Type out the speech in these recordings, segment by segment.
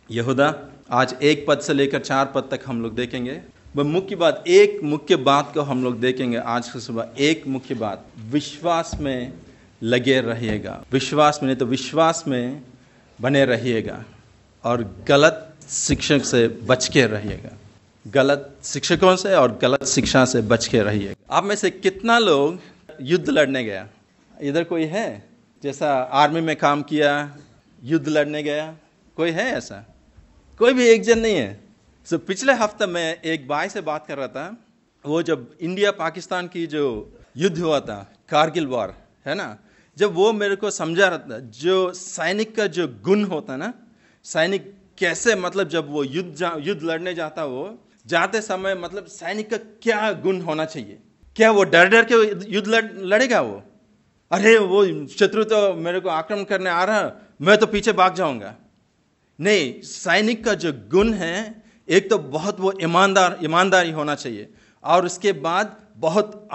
यहूदा। आज 1 पद से लेकर 4 पद तक हम लोग देखेंगे। वह मुख्य बात, एक मुख्य बात को हम लोग देखेंगे आज की सुबह। एक मुख्य बात, विश्वास में लगे रहिएगा। विश्वास में, नहीं तो विश्वास में बने रहिएगा और गलत शिक्षक से बच के रहिएगा। गलत शिक्षकों से और गलत शिक्षा से बच के रहिएगा। आप में से कितना लोग युद्ध लड़ने गया? इधर कोई है जैसा आर्मी में काम किया, युद्ध लड़ने गया? कोई है ऐसा? कोई भी एक जन नहीं है। पिछले हफ्ते मैं एक भाई से बात कर रहा था। वो जब इंडिया पाकिस्तान की जो युद्ध हुआ था, कारगिल वॉर, है ना, जब वो मेरे को समझा रहा था जो सैनिक का जो गुण होता है ना, सैनिक कैसे, मतलब जब वो युद्ध लड़ने जाता, वो जाते समय मतलब सैनिक का क्या गुण होना चाहिए। क्या वो डर डर के युद्ध लड़ेगा? वो अरे वो शत्रु तो मेरे को आक्रमण करने आ रहा, मैं तो पीछे भाग जाऊंगा। नहीं, सैनिक का जो गुण है, एक तो बहुत वो ईमानदारी होना चाहिए, और उसके बाद बहुत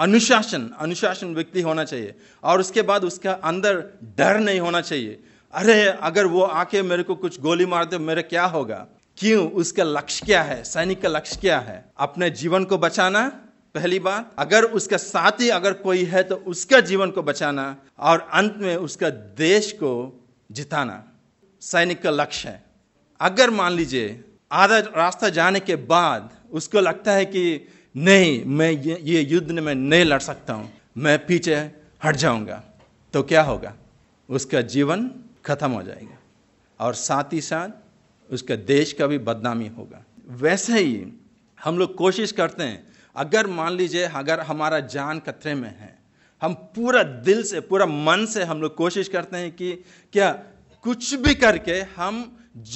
अनुशासन व्यक्ति होना चाहिए, और उसके बाद उसका अंदर डर नहीं होना चाहिए। अरे अगर वो आके मेरे को कुछ गोली मार दे, मेरा क्या होगा? क्यों? उसका लक्ष्य क्या है? सैनिक का लक्ष्य क्या है? अपने जीवन को बचाना, पहली बात। अगर उसका साथी अगर कोई है तो उसका जीवन को बचाना, और अंत में उसका देश को जिताना सैनिक का लक्ष्य है। अगर मान लीजिए आधा रास्ता जाने के बाद उसको लगता है कि नहीं, मैं ये युद्ध में नहीं लड़ सकता हूं, मैं पीछे हट जाऊंगा, तो क्या होगा? उसका जीवन खत्म हो जाएगा, और साथ ही साथ उसका देश का भी बदनामी होगा। वैसे ही हम लोग कोशिश करते हैं, अगर मान लीजिए अगर हमारा जान खतरे में है, हम पूरा दिल से, पूरा मन से हम लोग कोशिश करते हैं कि क्या कुछ भी करके हम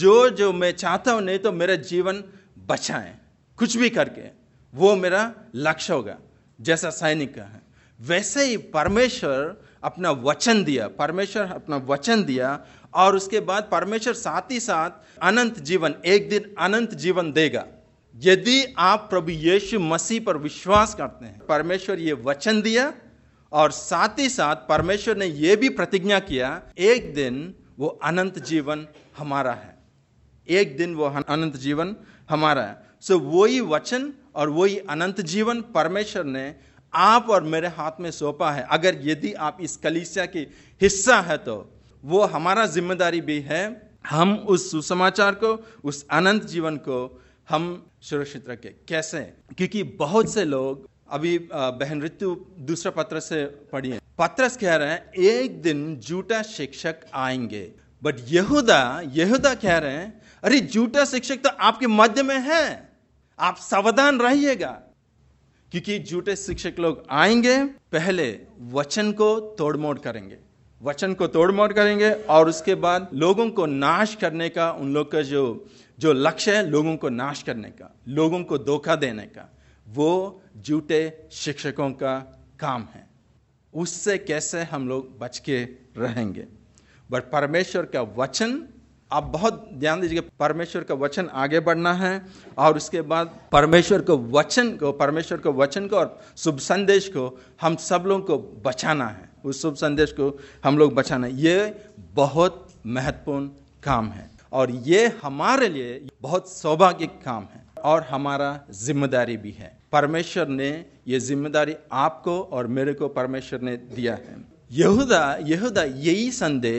जो मैं चाहता हूं, नहीं तो मेरा जीवन बचाएं, कुछ भी करके, वो मेरा लक्ष्य होगा, जैसा सैनिक का है। वैसे ही परमेश्वर अपना वचन दिया, और उसके बाद परमेश्वर साथ ही साथ अनंत जीवन, एक दिन अनंत जीवन देगा यदि आप प्रभु यीशु मसीह पर विश्वास करते हैं। परमेश्वर ये वचन दिया, और साथ ही साथ परमेश्वर ने यह भी प्रतिज्ञा किया, एक दिन वो अनंत जीवन हमारा है। एक दिन वो अनंत जीवन हमारा है। वही वचन और वही अनंत जीवन परमेश्वर ने आप और मेरे हाथ में सौंपा है। अगर यदि आप इस कलीसिया की हिस्सा है तो वो हमारा जिम्मेदारी भी है, हम उस सुसमाचार को, उस अनंत जीवन को हम सुरक्षित रखें। कैसे? क्योंकि बहुत से लोग, अभी बहन ऋतु दूसरा पत्र से पढ़िए, पत्रस कह रहे हैं एक दिन झूठा शिक्षक आएंगे। बट यहूदा कह रहे हैं, अरे झूठा शिक्षक तो आपके मध्य में है, आप सावधान रहिएगा, क्योंकि झूठे शिक्षक लोग आएंगे, पहले वचन को तोड़मोड़ करेंगे, और उसके बाद लोगों को नाश करने का, उन लोग का जो लक्ष्य है, लोगों को नाश करने का, लोगों को धोखा देने का, वो झूठे शिक्षकों का काम है। उससे कैसे हम लोग बच के रहेंगे? बट परमेश्वर का वचन, आप बहुत ध्यान दीजिएगा, परमेश्वर का वचन आगे बढ़ना है, और उसके बाद परमेश्वर के वचन को और शुभ संदेश को हम सब लोगों को बचाना है। उस शुभ संदेश को हम लोग बचाना है। ये बहुत महत्वपूर्ण काम है, और ये हमारे लिए बहुत सौभाग्य काम है, और हमारा जिम्मेदारी भी है। परमेश्वर ने ये जिम्मेदारी आपको और मेरे को परमेश्वर ने दिया है। यहूदा यही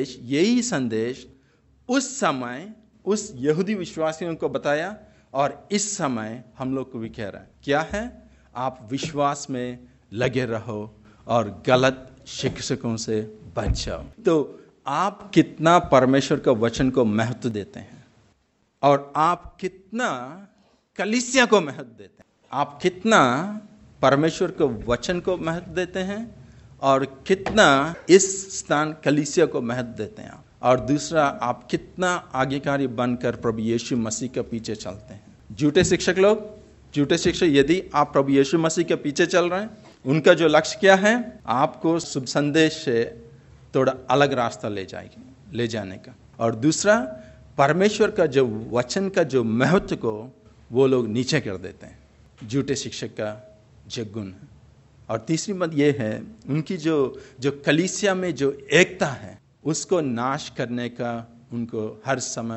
संदेश उस समय उस यहूदी विश्वासियों को बताया, और इस समय हम लोग को भी कह रहा है, क्या है? आप विश्वास में लगे रहो और गलत शिक्षकों से बच जाओ। तो आप कितना परमेश्वर का वचन को महत्व देते हैं, और आप कितना कलीसिया को महत्व देते हैं? आप कितना परमेश्वर के वचन को महत्व देते हैं, और कितना इस स्थान कलीसिया को महत्व देते हैं आप? और दूसरा, आप कितना आज्ञाकारी बनकर प्रभु यीशु मसीह के पीछे चलते हैं? झूठे शिक्षक यदि आप प्रभु यीशु मसीह के पीछे चल रहे हैं, उनका जो लक्ष्य क्या है? आपको शुभ संदेश से थोड़ा अलग रास्ता ले जाने का। और दूसरा, परमेश्वर का जो वचन का जो महत्व को वो लोग नीचे कर देते हैं, झूठे शिक्षक का जो गुण है। और तीसरी बात ये है, उनकी जो कलीसिया में जो एकता है, उसको नाश करने का उनको हर समय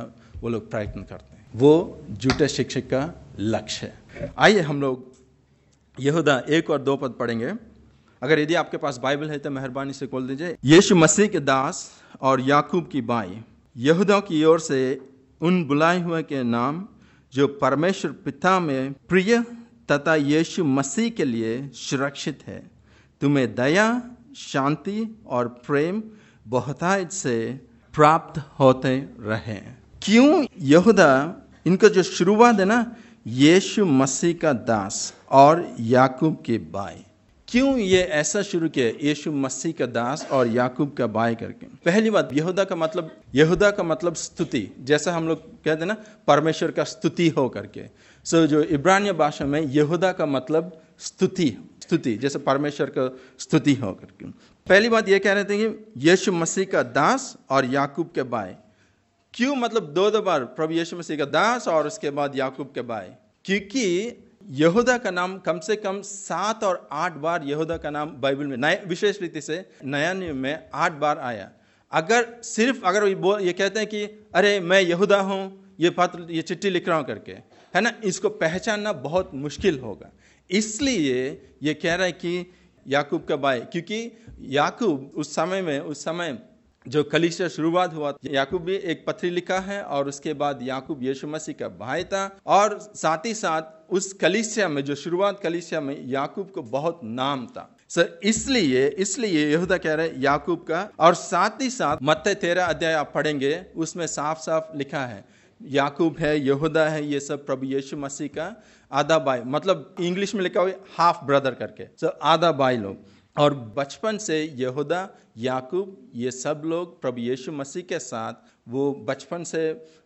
वो लोग प्रयत्न करते हैं। वो झूठे शिक्षक का लक्ष्य है। आइए हम लोग यहूदा 1 और 2 पद पढ़ेंगे। अगर यदि आपके पास बाइबल है तो मेहरबानी से खोल दीजिए। यीशु मसीह के दास और याकूब की बाई, यहूदा की ओर से उन बुलाए हुए के नाम जो परमेश्वर पिता में प्रिय तथा यीशु मसीह के लिए सुरक्षित है, तुम्हें दया, शांति और प्रेम बहुतायत से प्राप्त होते रहे। क्यों यहूदा, इनका जो शुरुआत है ना, यीशु मसीह का दास और याकूब के भाई, क्यों ये ऐसा शुरू किया, यीशु मसीह का दास और याकूब का भाई करके? पहली बात, यहूदा का मतलब स्तुति, जैसा हम लोग कहते हैं ना परमेश्वर का स्तुति हो करके। जो इब्रानिया भाषा में यहूदा का मतलब स्तुति, जैसे परमेश्वर का स्तुति हो करके। पहली बात ये कह रहे थे कि यीशु मसीह का दास और याकूब के भाई। क्यों मतलब दो बार प्रभु यीशु मसीह का दास और उसके बाद याकूब के भाई? क्योंकि यहूदा का नाम कम से कम 7 और 8 बार यहूदा का नाम बाइबल में, नए विशेष रीति से नया नियम में 8 बार आया। अगर ये कहते हैं कि अरे मैं यहूदा हूँ, ये चिट्ठी लिख रहा हूँ करके, है ना, इसको पहचानना बहुत मुश्किल होगा। इसलिए ये कह रहा है कि याकूब का भाई, क्योंकि याकूब उस समय जो कलीसिया शुरुआत हुआ, याकूब भी एक पत्री लिखा है और उसके बाद याकूब यीशु मसीह का भाई था, और साथ ही साथ उस कलीसिया में, जो शुरुआत कलीसिया में, याकूब को बहुत नाम था। इसलिए यहूदा कह रहे याकूब का। और साथ ही साथ मत्ती 13 अध्याय आप पढ़ेंगे, उसमें साफ साफ लिखा है याकूब है, यहूदा है, ये सब प्रभु यीशु मसीह का आधा भाई, मतलब इंग्लिश में लिखा हुआ हाफ ब्रदर करके, आधा भाई लोग। और बचपन से यहूदा, याकूब, ये सब लोग प्रभु यीशु मसीह के साथ, वो बचपन से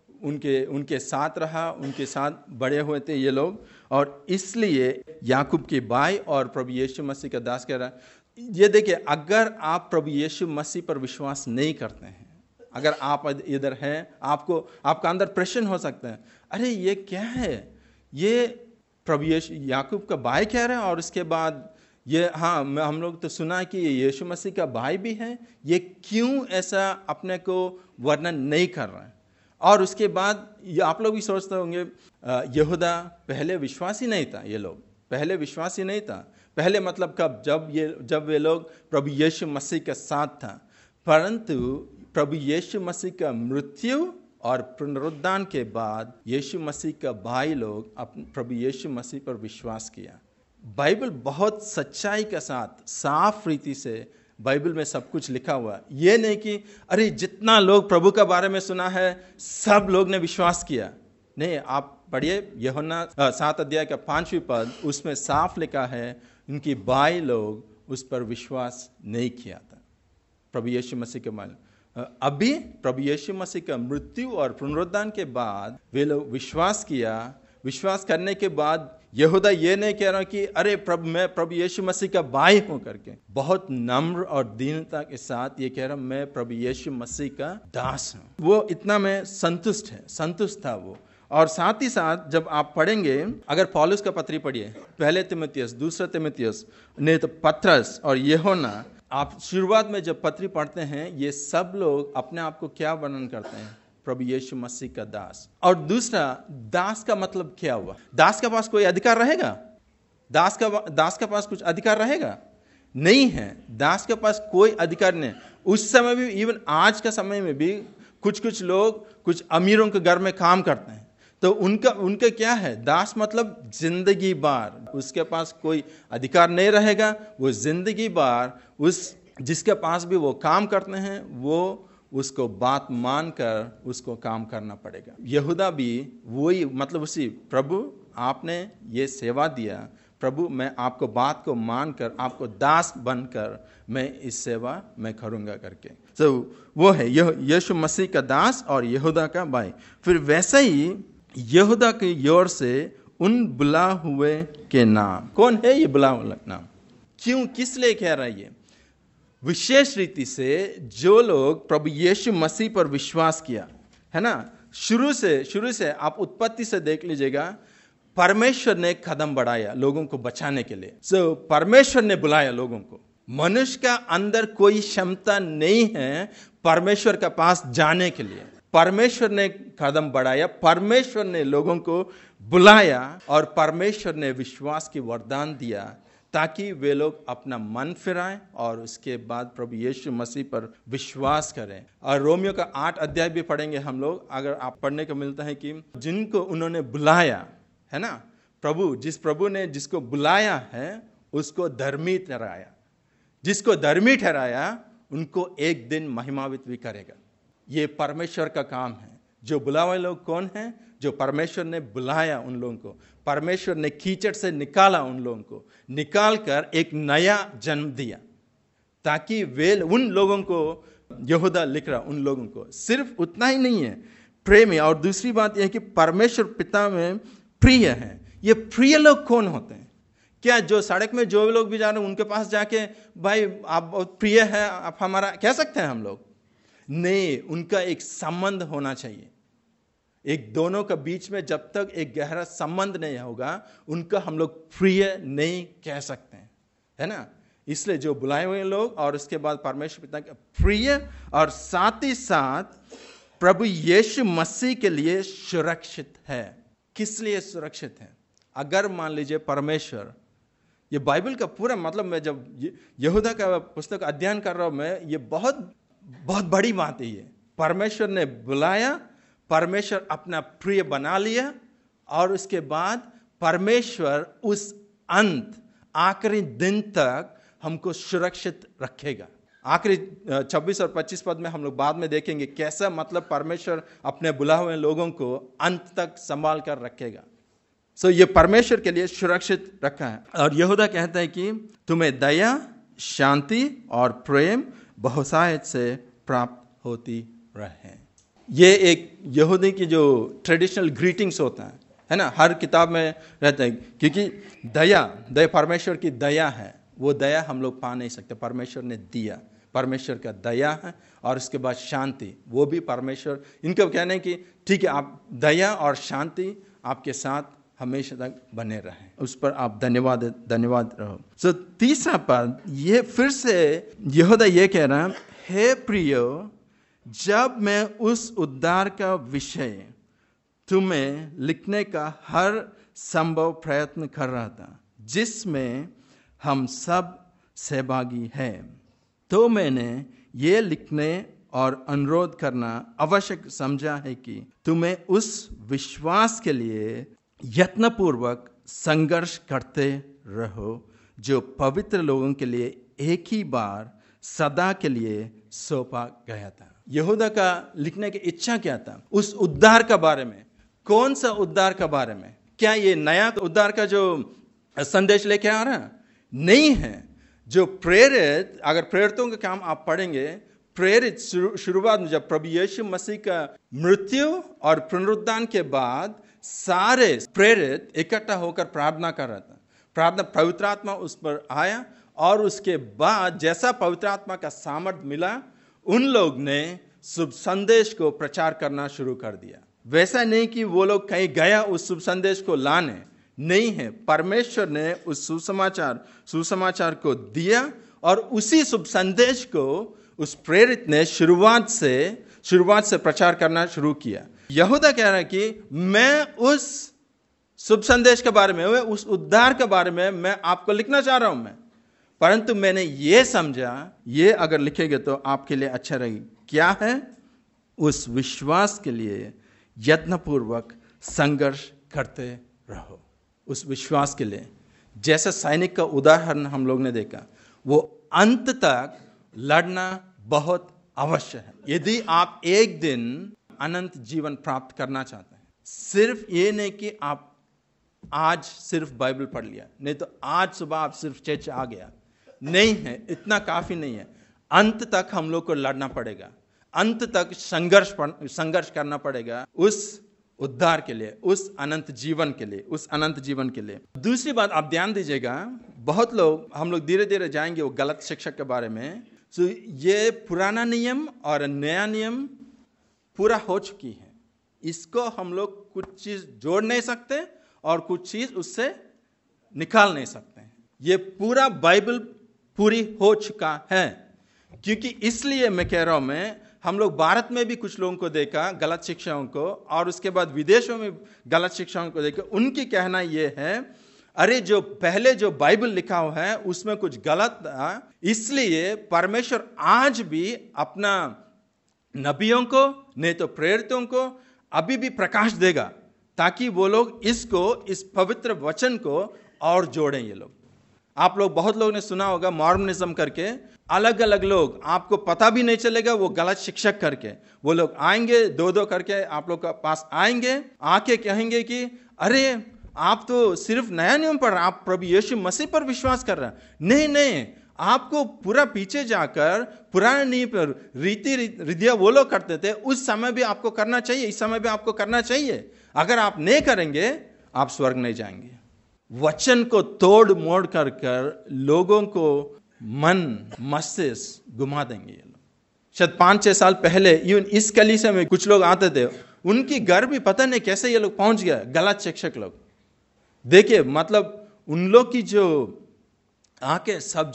उनके साथ रहा, उनके साथ बड़े हुए थे ये लोग, और इसलिए याकूब के भाई और प्रभु यीशु मसीह का दास कह रहा है। ये देखिए, अगर आप प्रभु यीशु मसीह पर विश्वास नहीं करते हैं, अगर आप इधर हैं, आपका अंदर प्रश्न हो सकता है, अरे ये क्या है, ये प्रभु यीशु याकूब का भाई कह रहे हैं, और उसके बाद ये, हाँ हम लोग तो सुना कि ये यीशु मसीह का भाई भी है, ये क्यों ऐसा अपने को वर्णन नहीं कर रहा है? और उसके बाद आप लोग भी सोचते होंगे यहूदा पहले विश्वासी नहीं था, ये लोग पहले विश्वासी नहीं था। पहले मतलब कब? जब वे लोग प्रभु यीशु मसीह के साथ था, परंतु प्रभु यीशु मसीह का मृत्यु और पुनरुत्थान के बाद यीशु मसीह का भाई लोग प्रभु यीशु मसीह पर विश्वास किया। बाइबल बहुत सच्चाई के साथ, साफ रीति से बाइबल में सब कुछ लिखा हुआ। ये नहीं कि अरे जितना लोग प्रभु के बारे में सुना है सब लोग ने विश्वास किया। नहीं, आप पढ़िए यूहन्ना 7 अध्याय का 5वीं पद, उसमें साफ लिखा है उनकी भाई लोग उस पर विश्वास नहीं किया था, प्रभु यीशु मसीह के मान। अभी प्रभु यीशु मसीह का मृत्यु और पुनरुत्थान के बाद वे लोग विश्वास किया। विश्वास करने के बाद यहूदा ये नहीं कह रहा कि अरे मैं प्रभु यीशु मसीह का भाई हूं करके, बहुत नम्र और दीनता के साथ ये कह रहा मैं प्रभु यीशु मसीह का दास हूं। वो इतना में संतुष्ट था वो। और साथ ही साथ जब आप पढ़ेंगे, अगर पौलुस का पत्री पढ़िए, पहले तिमुथियुस, दूसरा तिमुथियुस, नहीं तो पत्रस और यूहन्ना, आप शुरुआत में जब पत्री पढ़ते हैं, ये सब लोग अपने आप को क्या वर्णन करते हैं? प्रभु यीशु मसीह का दास। और दूसरा, दास का मतलब क्या हुआ? दास के पास कोई अधिकार रहेगा? दास का पास कुछ अधिकार रहेगा? नहीं है, दास के पास कोई अधिकार नहीं। उस समय भी, इवन आज का समय में भी कुछ लोग कुछ अमीरों के घर में काम करते हैं, तो उनका क्या है? दास मतलब जिंदगी भर उसके पास कोई अधिकार नहीं रहेगा। वो जिंदगी भर जिसके पास भी वो काम करते हैं, वो उसको बात मानकर उसको काम करना पड़ेगा। यहूदा भी वही, मतलब उसी, प्रभु आपने ये सेवा दिया, प्रभु मैं आपको बात को मानकर, आपको दास बनकर मैं इस सेवा में करूंगा करके। तो वो है यीशु मसीह का दास और यहूदा का भाई। फिर वैसे ही यहूदा की ओर से उन बुला हुए के नाम। कौन है ये बुला हुआ नाम? क्यों, किस लिए कह रहा है ये? विशेष रीति से जो लोग प्रभु यीशु मसीह पर विश्वास किया है ना, शुरू से आप उत्पत्ति से देख लीजिएगा, परमेश्वर ने कदम बढ़ाया लोगों को बचाने के लिए। परमेश्वर ने बुलाया लोगों को। मनुष्य का अंदर कोई क्षमता नहीं है परमेश्वर के पास जाने के लिए। परमेश्वर ने कदम बढ़ाया, परमेश्वर ने लोगों को बुलाया और परमेश्वर ने विश्वास की वरदान दिया ताकि वे लोग अपना मन फिराएं और उसके बाद प्रभु यीशु मसीह पर विश्वास करें। और रोमियो का 8 अध्याय भी पढ़ेंगे हम लोग, अगर आप पढ़ने को मिलता है कि जिनको उन्होंने बुलाया है ना, जिस प्रभु ने जिसको बुलाया है उसको धर्मी ठहराया, जिसको धर्मी ठहराया उनको एक दिन महिमान्वित भी करेगा। ये परमेश्वर का काम है। जो बुलाए हुए लोग कौन हैं? जो परमेश्वर ने बुलाया उन लोगों को, परमेश्वर ने कीचड़ से निकाला उन लोगों को, निकाल कर एक नया जन्म दिया ताकि वे उन लोगों को, यहूदा लिख रहा उन लोगों को, सिर्फ उतना ही नहीं है, प्रेमी। और दूसरी बात यह है कि परमेश्वर पिता में प्रिय है। ये प्रिय लोग कौन होते हैं? क्या जो सड़क में जो लोग भी जा रहे हैं उनके पास जाके भाई आप बहुत प्रिय है, आप हमारा कह सकते हैं हम लोग? नहीं, उनका एक संबंध होना चाहिए। एक दोनों के बीच में जब तक एक गहरा संबंध नहीं होगा उनका हम लोग प्रिय नहीं कह सकते हैं, है ना। इसलिए जो बुलाए हुए लोग और उसके बाद परमेश्वर पिता का प्रिय और साथ ही साथ प्रभु यीशु मसीह के लिए सुरक्षित है। किस लिए सुरक्षित है? अगर मान लीजिए परमेश्वर, ये बाइबल का पूरा मतलब, मैं जब यहूदा का पुस्तक अध्ययन कर रहा हूं मैं, ये बहुत बड़ी बात है। ये परमेश्वर ने बुलाया, परमेश्वर अपना प्रिय बना लिया और उसके बाद परमेश्वर उस अंत आखिरी दिन तक हमको सुरक्षित रखेगा। आखिरी 26 और 25 पद में हम लोग बाद में देखेंगे कैसा मतलब परमेश्वर अपने बुलाए हुए लोगों को अंत तक संभाल कर रखेगा। ये परमेश्वर के लिए सुरक्षित रखा है। और यहूदा कहता है कि तुम्हें दया, शांति और प्रेम बहुतायत से प्राप्त होती रहे। ये एक यहूदी की जो ट्रेडिशनल ग्रीटिंग्स होता है ना, हर किताब में रहता है, क्योंकि दया परमेश्वर की दया है। वो दया हम लोग पा नहीं सकते, परमेश्वर ने दिया, परमेश्वर का दया है। और उसके बाद शांति, वो भी परमेश्वर, इनका कहना है कि ठीक है, आप दया और शांति आपके साथ हमेशा तक बने रहें, उस पर आप धन्यवाद रहो। तीसरा पद, ये फिर से यहूदा ये कह रहा है, हे प्रियो, जब मैं उस उद्धार का विषय तुम्हें लिखने का हर संभव प्रयत्न कर रहा था जिसमें हम सब सहभागी हैं, तो मैंने ये लिखने और अनुरोध करना आवश्यक समझा है कि तुम्हें उस विश्वास के लिए यत्नपूर्वक संघर्ष करते रहो जो पवित्र लोगों के लिए एक ही बार सदा के लिए सौंपा गया था। यहूदा का लिखने की इच्छा क्या था? उस उद्धार का बारे में। कौन सा उद्धार का बारे में? क्या ये नया उद्धार का जो संदेश लेके आ रहा? नहीं है। जो प्रेरित, अगर प्रेरितों का काम आप पढ़ेंगे, प्रेरित शुरुआत में जब प्रभु यीशु मसीह का मृत्यु और पुनरुत्थान के बाद सारे प्रेरित इकट्ठा होकर प्रार्थना कर रहा था। प्रार्थना, पवित्र आत्मा उस पर आया और उसके बाद जैसा पवित्र आत्मा का सामर्थ्य मिला, उन लोग ने शुभ संदेश को प्रचार करना शुरू कर दिया। वैसा नहीं कि वो लोग कहीं गया उस शुभ संदेश को लाने, नहीं है। परमेश्वर ने उस सुसमाचार को दिया और उसी शुभ संदेश को उस प्रेरित ने शुरुआत से प्रचार करना शुरू किया। यहूदा कह रहा है कि मैं उस शुभ संदेश के बारे में, उस उद्धार के बारे में मैं आपको लिखना चाह रहा हूं मैं, परंतु मैंने ये समझा, ये अगर लिखेंगे तो आपके लिए अच्छा रहेगा। क्या है? उस विश्वास के लिए यत्नपूर्वक संघर्ष करते रहो। उस विश्वास के लिए, जैसे सैनिक का उदाहरण हम लोग ने देखा, वो अंत तक लड़ना बहुत अवश्य है। यदि आप एक दिन अनंत जीवन प्राप्त करना चाहते हैं, सिर्फ ये नहीं कि आप आज सिर्फ बाइबल पढ़ लिया, नहीं तो आज सुबह आप सिर्फ चर्च आ गया, नहीं है, इतना काफी नहीं है। अंत तक हम लोग को लड़ना पड़ेगा, अंत तक संघर्ष करना पड़ेगा उस उद्धार के लिए, उस अनंत जीवन के लिए। दूसरी बात आप ध्यान दीजिएगा, बहुत लोग, हम लोग धीरे धीरे जाएंगे वो गलत शिक्षक के बारे में। ये पुराना नियम और नया नियम पूरा हो चुकी है, इसको हम लोग कुछ चीज जोड़ नहीं सकते और कुछ चीज उससे निकाल नहीं सकते। ये पूरा बाइबल पूरी हो चुका है, क्योंकि इसलिए मैं कह रहा हूं, मैं हम लोग भारत में भी कुछ लोगों को देखा गलत शिक्षाओं को, और उसके बाद विदेशों में गलत शिक्षाओं को देखा। उनकी कहना यह है, अरे जो पहले जो बाइबल लिखा हुआ है उसमें कुछ गलत था, इसलिए परमेश्वर आज भी अपना नबियों को, नहीं तो प्रेरितों को अभी भी प्रकाश देगा, ताकि वो लोग इस पवित्र वचन को और जोड़ें। ये लोग, आप लोग बहुत लोग ने सुना होगा मॉर्मनिज्म करके, अलग अलग लोग, आपको पता भी नहीं चलेगा, वो गलत शिक्षक करके वो लोग आएंगे, दो करके आप लोग के पास आएंगे, आके कहेंगे कि अरे आप तो सिर्फ नया नियम पढ़ रहे, आप प्रभु यीशु मसीह पर विश्वास कर रहे हैं। नहीं, आपको पूरा पीछे जाकर पुराने नियम पर रीति रिधिया वो लोग करते थे, उस समय भी आपको करना चाहिए, इस समय भी आपको करना चाहिए। अगर आप नहीं करेंगे आप स्वर्ग नहीं जाएंगे। वचन को तोड़ मोड़ कर लोगों को मन मस्तिष्क घुमा देंगे ये लोग। शायद 5-6 साल पहले इवन इस कलीसिया में कुछ लोग आते थे, उनकी घर भी पता नहीं कैसे ये लोग पहुंच गया, गलत शिक्षक लोग। देखिए, मतलब उन लोग की जो आंखें सब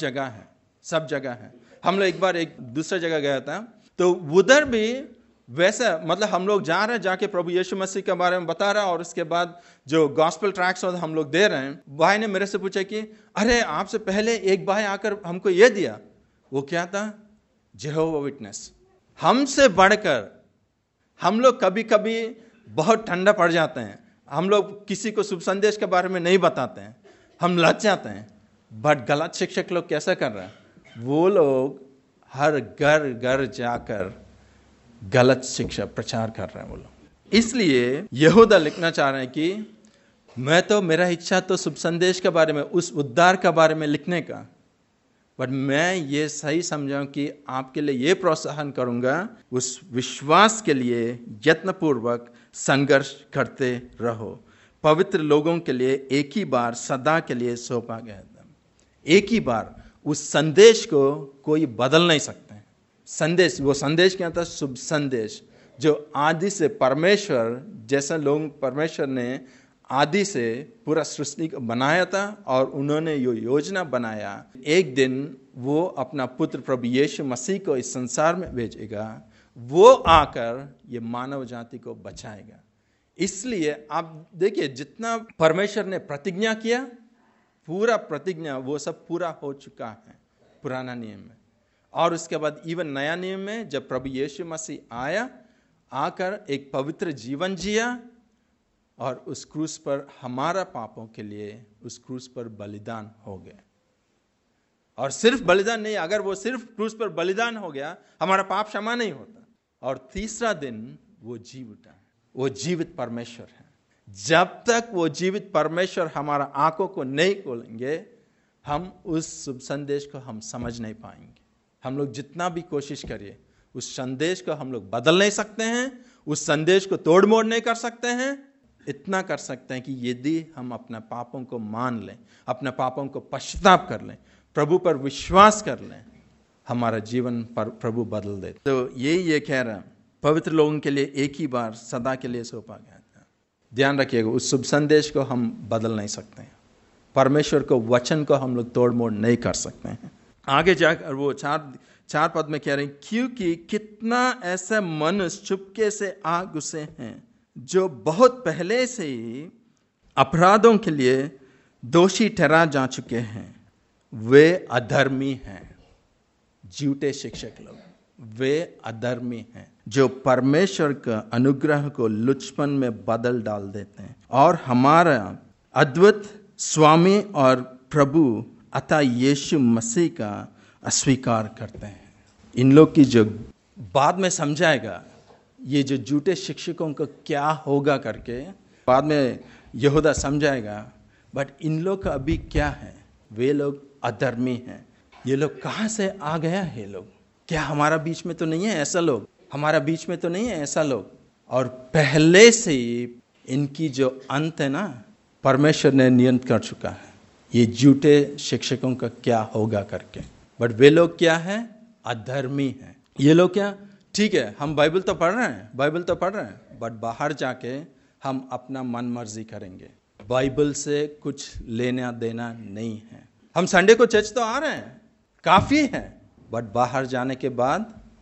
जगह है। हम लोग एक बार एक दूसरे जगह गया था, तो उधर भी वैसा, मतलब हम लोग जा रहे हैं, जाके प्रभु यीशु मसीह के बारे में बता रहा, और उसके बाद जो गॉस्पेल ट्रैक्ट्स हम लोग दे रहे हैं, भाई ने मेरे से पूछा कि अरे आपसे पहले एक भाई आकर हमको ये दिया, वो क्या था? Jehovah witness. हमसे बढ़कर हम लोग कभी कभी बहुत ठंडा पड़ जाते हैं, हम लोग किसी को शुभ संदेश के बारे में नहीं बताते हैं, हम लग जाते हैं। बट गलत शिक्षक लोग कैसा कर रहे हैं? वो लोग हर घर घर जाकर गलत शिक्षा प्रचार कर रहे हैं वो लोग। इसलिए यहूदा लिखना चाह रहे हैं कि मेरा इच्छा तो शुभ संदेश के बारे में, उस उद्धार के बारे में लिखने का, बट मैं ये सही समझाऊं कि आपके लिए ये प्रोत्साहन करूंगा, उस विश्वास के लिए यत्नपूर्वक संघर्ष करते रहो। पवित्र लोगों के लिए एक ही बार सदा के लिए सौंपा गया था, एक ही बार। उस संदेश को कोई बदल नहीं सकते। संदेश, वो संदेश क्या था? शुभ संदेश, जो आदि से परमेश्वर, जैसा लोग, परमेश्वर ने आदि से पूरा सृष्टि को बनाया था, और उन्होंने ये योजना बनाया, एक दिन वो अपना पुत्र प्रभु यीशु मसीह को इस संसार में भेजेगा, वो आकर ये मानव जाति को बचाएगा। इसलिए आप देखिए, जितना परमेश्वर ने प्रतिज्ञा किया, पूरा प्रतिज्ञा वो सब पूरा हो चुका है पुराना नियम में। और उसके बाद इवन नया नियम में जब प्रभु यीशु मसीह आया, आकर एक पवित्र जीवन जिया, और उस क्रूस पर हमारा पापों के लिए उस क्रूस पर बलिदान हो गया। और सिर्फ बलिदान नहीं, अगर वो सिर्फ क्रूस पर बलिदान हो गया, हमारा पाप क्षमा नहीं होता। और तीसरा दिन वो जी उठा। वो जीवित परमेश्वर है। जब तक वो जीवित परमेश्वर हमारा आंखों को नहीं खोलेंगे, हम उस शुभ संदेश को हम समझ नहीं पाएंगे। हम लोग जितना भी कोशिश करिए, उस संदेश को हम लोग बदल नहीं सकते हैं, उस संदेश को तोड़ मोड़ नहीं कर सकते हैं। इतना कर सकते हैं कि यदि हम अपने पापों को मान लें, अपने पापों को पश्चाताप कर लें, प्रभु पर विश्वास कर लें, हमारा जीवन पर प्रभु बदल दे। तो ये कह रहा है, पवित्र लोगों के लिए एक ही बार सदा के लिए सौंपा गया था। ध्यान रखिएगा, उस शुभ संदेश को हम बदल नहीं सकते हैं। परमेश्वर को, वचन को हम लोग तोड़ मोड़ नहीं कर सकते हैं। आगे जाकर वो चार पद में कह रहे हैं, क्योंकि कितना ऐसे मनुष्य चुपके से आ घुसे हैं, जो बहुत पहले से ही अपराधों के लिए दोषी ठहरा जा चुके हैं। वे अधर्मी हैं। झूठे शिक्षक लोग, वे अधर्मी हैं, जो परमेश्वर का अनुग्रह को लुचपन में बदल डाल देते हैं, और हमारा अद्भुत स्वामी और प्रभु अतः यीशु मसीह का अस्वीकार करते हैं। इन लोग की जो बाद में समझाएगा, ये जो झूठे शिक्षकों का क्या होगा करके बाद में यहूदा समझाएगा। बट इन लोग का अभी क्या है? वे लोग अधर्मी हैं। ये लोग कहाँ से आ गया है? लोग क्या हमारा बीच में तो नहीं है ऐसा लोग? हमारा बीच में तो नहीं है ऐसा लोग? और पहले से ही इनकी जो अंत है ना, परमेश्वर ने नियंत्रित कर चुका है, ये झूठे शिक्षकों का क्या होगा करके। बट वे लोग क्या है? अधर्मी हैं। ये लोग क्या? ठीक है, हम बाइबल तो पढ़ रहे हैं, बट बाहर जाके हम अपना मन मर्जी करेंगे। बाइबल से कुछ लेना देना नहीं है। हम संडे को चर्च तो आ रहे हैं, काफी है, बट बाहर जाने के बाद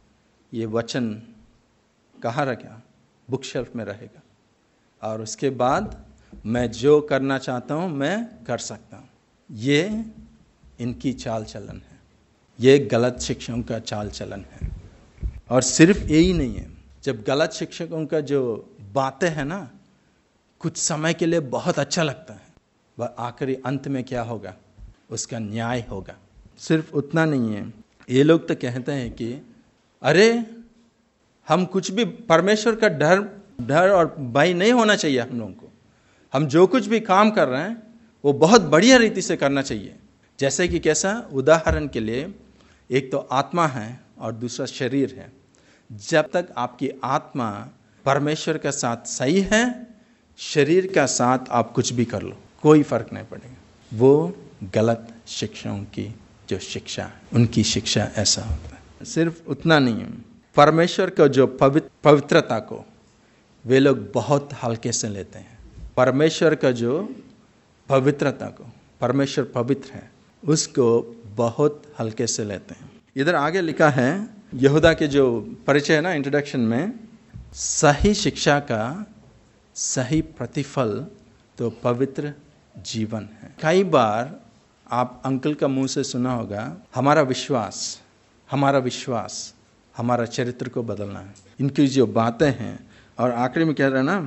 ये वचन कहाँ रखा? बुक शेल्फ में रहेगा। और उसके बाद मैं जो करना चाहता हूँ मैं कर सकता हूँ। ये इनकी चाल चलन है, ये गलत शिक्षकों का चाल चलन है। और सिर्फ यही नहीं है, जब गलत शिक्षकों का जो बातें हैं ना, कुछ समय के लिए बहुत अच्छा लगता है, वह आखिरी अंत में क्या होगा? उसका न्याय होगा। सिर्फ उतना नहीं है, ये लोग तो कहते हैं कि अरे हम कुछ भी, परमेश्वर का डर और भय नहीं होना चाहिए हम लोगों को। हम जो कुछ भी काम कर रहे हैं वो बहुत बढ़िया रीति से करना चाहिए। जैसे कि कैसा? उदाहरण के लिए, एक तो आत्मा है और दूसरा शरीर है। जब तक आपकी आत्मा परमेश्वर के साथ सही है, शरीर का साथ आप कुछ भी कर लो, कोई फर्क नहीं पड़ेगा। वो गलत शिक्षाओं की जो शिक्षा है, उनकी शिक्षा ऐसा होता है। सिर्फ उतना नहीं है, परमेश्वर का जो पवित्रता को वे लोग बहुत हल्के से लेते हैं। परमेश्वर का जो पवित्रता को, परमेश्वर पवित्र है, उसको बहुत हल्के से लेते हैं। इधर आगे लिखा है, यहूदा के जो परिचय है ना, इंट्रोडक्शन में, सही शिक्षा का सही प्रतिफल तो पवित्र जीवन है। कई बार आप अंकल का मुंह से सुना होगा, हमारा विश्वास हमारा चरित्र को बदलना है। इनकी जो बातें हैं, और आखिरी में कह रहे हैं ना,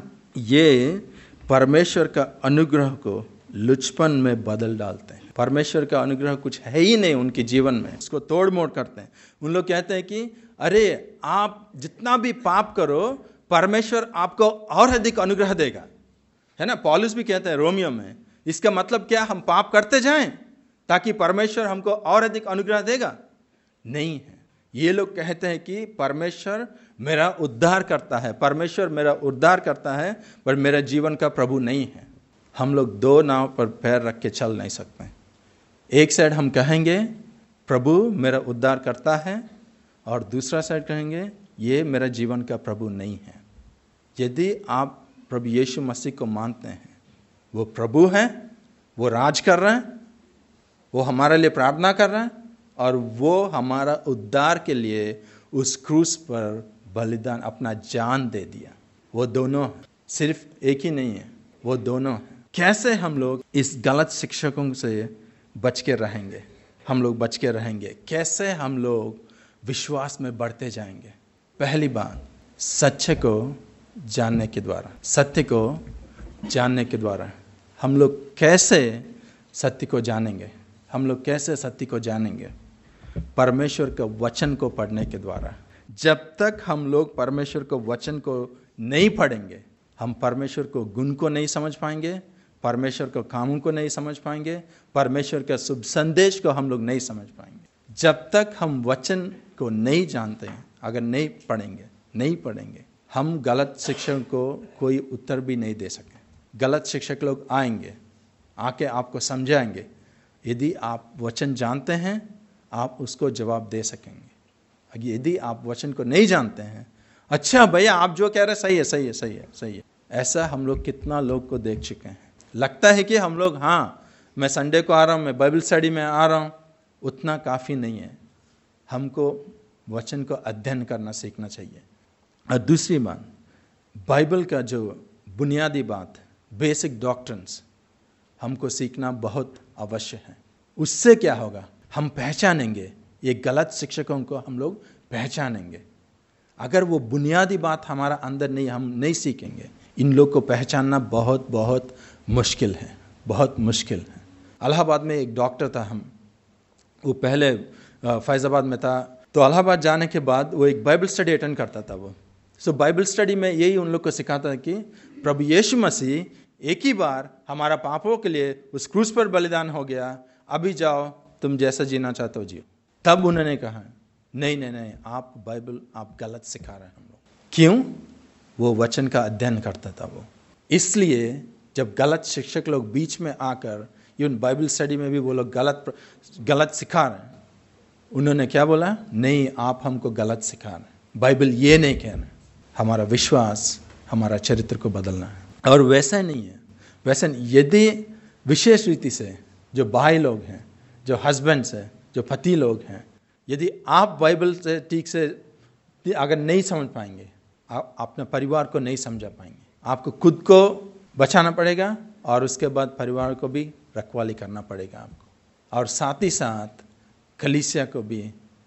ये परमेश्वर का अनुग्रह को लुचपन में बदल डालते हैं। परमेश्वर का अनुग्रह कुछ है ही नहीं उनके जीवन में, उसको तोड़ मोड़ करते हैं। उन लोग कहते हैं कि अरे आप जितना भी पाप करो, परमेश्वर आपको और अधिक अनुग्रह देगा, है ना। पौलुस भी कहते हैं रोमियो में, इसका मतलब क्या हम पाप करते जाएं ताकि परमेश्वर हमको और अधिक अनुग्रह देगा? नहीं है। ये लोग कहते हैं कि परमेश्वर मेरा उद्धार करता है, परमेश्वर मेरा उद्धार करता है, पर मेरा जीवन का प्रभु नहीं है। हम लोग दो नाव पर पैर रख के चल नहीं सकते। एक साइड हम कहेंगे प्रभु मेरा उद्धार करता है, और दूसरा साइड कहेंगे ये मेरा जीवन का प्रभु नहीं है। यदि आप प्रभु यीशु मसीह को मानते हैं, वो प्रभु है, वो राज कर रहे हैं, वो हमारे लिए प्रार्थना कर रहे हैं, और वो हमारा उद्धार के लिए उस क्रूस पर बलिदान, अपना जान दे दिया, वो दोनों है, सिर्फ एक ही नहीं है, वो दोनों है। कैसे हम लोग इस गलत शिक्षकों से बच के रहेंगे? हम लोग बच के रहेंगे कैसे? हम लोग विश्वास में बढ़ते जाएंगे। पहली बात, सत्य को जानने के द्वारा, सत्य को जानने के द्वारा। हम लोग कैसे सत्य को जानेंगे? हम लोग कैसे सत्य को जानेंगे? परमेश्वर के वचन को पढ़ने के द्वारा। जब तक हम लोग परमेश्वर को वचन को नहीं पढ़ेंगे, हम परमेश्वर को गुण को नहीं समझ पाएंगे, परमेश्वर को कामों को नहीं समझ पाएंगे, परमेश्वर का शुभ संदेश को हम लोग नहीं समझ पाएंगे। जब तक हम वचन को नहीं जानते हैं, अगर नहीं पढ़ेंगे, हम गलत शिक्षक को कोई उत्तर भी नहीं दे सके। गलत शिक्षक लोग आएंगे, आके आपको समझाएंगे। यदि आप वचन जानते हैं, आप उसको जवाब दे सकेंगे। यदि आप वचन को नहीं जानते हैं, अच्छा भैया आप जो कह रहे हैं सही है, ऐसा हम लोग कितना लोग को देख चुके हैं। लगता है कि हम लोग, हाँ मैं संडे को आ रहा हूँ, मैं बाइबल स्टडी में आ रहा हूँ, उतना काफ़ी नहीं है। हमको वचन को अध्ययन करना सीखना चाहिए। और दूसरी बात, बाइबल का जो बुनियादी बात, बेसिक डॉक्ट्रिन्स, हमको सीखना बहुत अवश्य है। उससे क्या होगा? हम पहचानेंगे, ये गलत शिक्षकों को हम लोग पहचानेंगे। अगर वो बुनियादी बात हमारा अंदर नहीं, हम नहीं सीखेंगे, इन लोग को पहचानना बहुत बहुत मुश्किल है, बहुत मुश्किल है। इलाहाबाद में एक डॉक्टर था, वो पहले फैज़ाबाद में था, तो इलाहाबाद जाने के बाद वो एक बाइबल स्टडी अटेंड करता था। वो बाइबल स्टडी में यही उन लोग को सिखाता है कि प्रभु यीशु मसीह एक ही बार हमारा पापों के लिए उस क्रूस पर बलिदान हो गया, अभी जाओ तुम जैसा जीना चाहते हो जियो। तब उन्होंने कहा नहीं, आप बाइबल आप गलत सिखा रहे हैं हम लोग। क्यों? वो वचन का अध्ययन करता था वो। इसलिए जब गलत शिक्षक लोग बीच में आकर, इवन बाइबल स्टडी में भी वो लोग गलत सिखा रहे हैं, उन्होंने क्या बोला? नहीं, आप हमको गलत सिखा रहे हैं, बाइबल ये नहीं कहना। हमारा विश्वास, हमारा चरित्र को बदलना है। और वैसा नहीं है, वैसे यदि विशेष रीति से जो भाई लोग हैं, जो हस्बैंड्स हैं, जो पति लोग हैं, यदि आप बाइबल से ठीक से अगर नहीं समझ पाएंगे, आप अपने परिवार को नहीं समझा पाएंगे। आपको खुद को बचाना पड़ेगा और उसके बाद परिवार को भी रखवाली करना पड़ेगा आपको, और साथ ही साथ कलीसिया को भी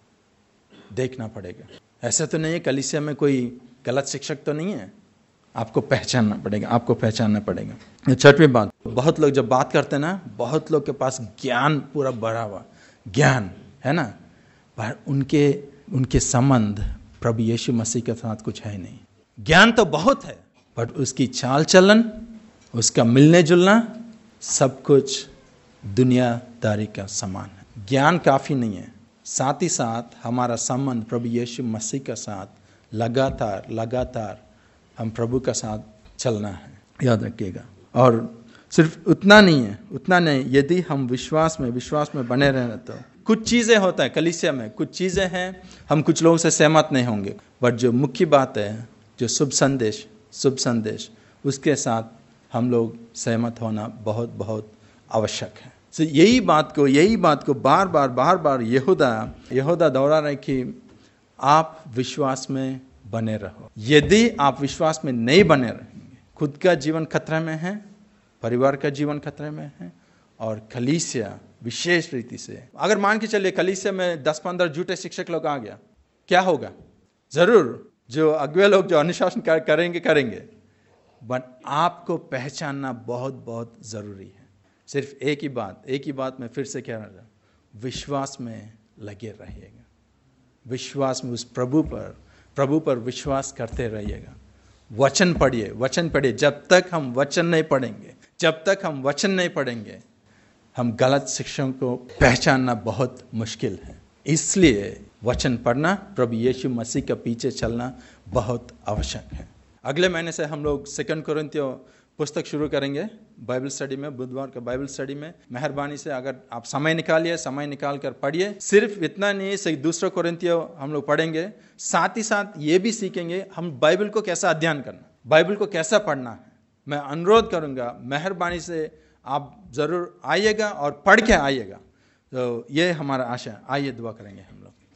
देखना पड़ेगा। ऐसा तो नहीं है कलीसिया में कोई गलत शिक्षक तो नहीं है, आपको पहचानना पड़ेगा, आपको पहचानना पड़ेगा। छठवीं बात, बहुत लोग जब बात करते हैं ना, बहुत लोग के पास ज्ञान पूरा भरा हुआ ज्ञान है ना, पर उनके संबंध प्रभु यीशु मसीह के साथ कुछ है नहीं। ज्ञान तो बहुत है, बट उसकी चाल चलन, उसका मिलने जुलना, सब कुछ दुनियादारी का समान है। ज्ञान काफ़ी नहीं है, साथ ही साथ हमारा संबंध प्रभु यीशु मसीह के साथ लगातार हम प्रभु का साथ चलना है, याद रखिएगा। और सिर्फ उतना नहीं, यदि हम विश्वास में बने रहना, तो कुछ चीज़ें होता है कलीसिया में, कुछ चीज़ें हैं हम कुछ लोगों से सहमत नहीं होंगे, बट जो मुख्य बात है, जो शुभ संदेश उसके साथ हम लोग सहमत होना बहुत बहुत आवश्यक है। तो यही बात को बार बार यहूदा दोहरा रहे कि आप विश्वास में बने रहो। यदि आप विश्वास में नहीं बने रहेंगे, खुद का जीवन खतरे में है, परिवार का जीवन खतरे में है, और कलीसिया विशेष रीति से, अगर मान के चलिए कलीसिया में 10-15 झूठे शिक्षक लोग आ गया, क्या होगा? जरूर जो अगुवे लोग जो अनुशासन करेंगे, बट आपको पहचानना बहुत बहुत जरूरी है। सिर्फ एक ही बात मैं फिर से कह रहा हूं, विश्वास में लगे रहिएगा, विश्वास में उस प्रभु पर विश्वास करते रहिएगा। वचन पढ़िए। जब तक हम वचन नहीं पढ़ेंगे, हम गलत शिक्षकों को पहचानना बहुत मुश्किल है। इसलिए वचन पढ़ना, प्रभु यीशु मसीह के पीछे चलना बहुत आवश्यक है। अगले महीने से हम लोग 2 कोरिन्थियों पुस्तक शुरू करेंगे बाइबल स्टडी में, बुधवार का बाइबल स्टडी में। मेहरबानी से अगर आप समय निकाल कर पढ़िए। सिर्फ इतना नहीं, 2 कोरिन्थियों हम लोग पढ़ेंगे, साथ ही साथ ये भी सीखेंगे हम बाइबल को कैसा अध्ययन करना, बाइबल को कैसा पढ़ना है। मैं अनुरोध करूंगा, मेहरबानी से आप जरूर आइएगा और पढ़ के आइएगा। तो ये हमारा आशा। आइए दुआ करेंगे हम लोग।